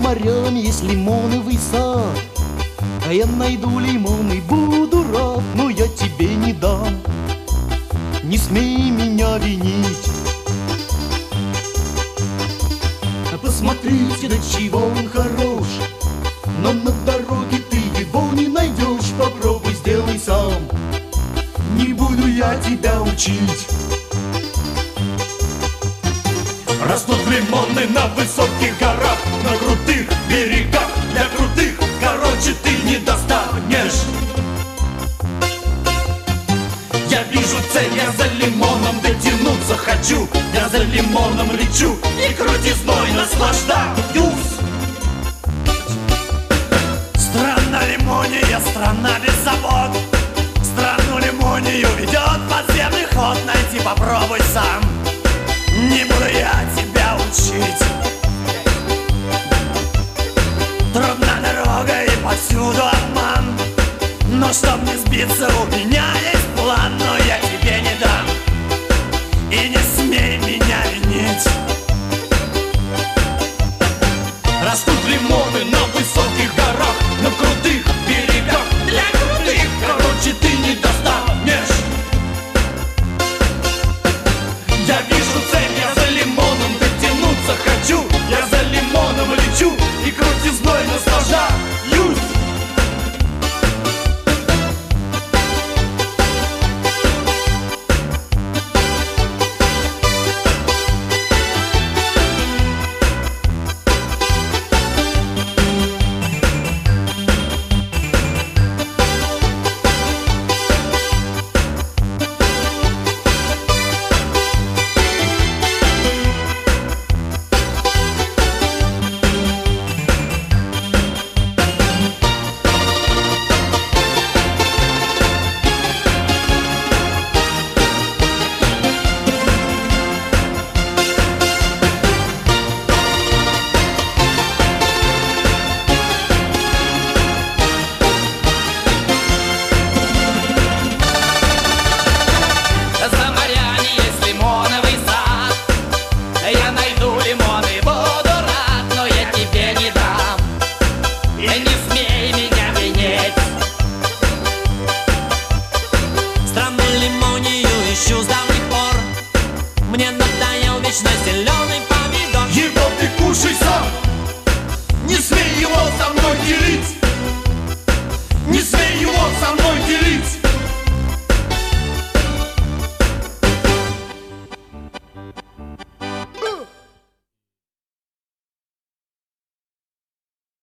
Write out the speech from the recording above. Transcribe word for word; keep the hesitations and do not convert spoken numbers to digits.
морями есть лимоновый сад. А я найду лимоны, буду рад, но я тебе не дам. Не смей меня винить. А посмотрите, до чего он хорош, но на дороге ты его не найдешь. Попробуй, сделай сам, не буду я тебя учить. Растут лимоны на высоких горах, на крутых берегах. Для крутых, короче, ты не достанешь. Я вижу цель, я за лимоном дотянуться хочу. Я за лимоном лечу и крутизной наслаждаюсь. Страна лимония, страна без забот. Страну лимонию ведет подземный ход. Найти попробуй сам, не буду я тебя учить. Трудна дорога и повсюду обман, но чтоб не сбиться, у меня есть план. Но я тебе не дам, и не смей меня винить. Растут лимоны на высоких горах, на крутых берегах. Для крутых, короче, ты не достанешь. Я вижу цель, я за лимоном дотянуться хочу. Я за лимоном лечу и крутизной наслаждаюсь.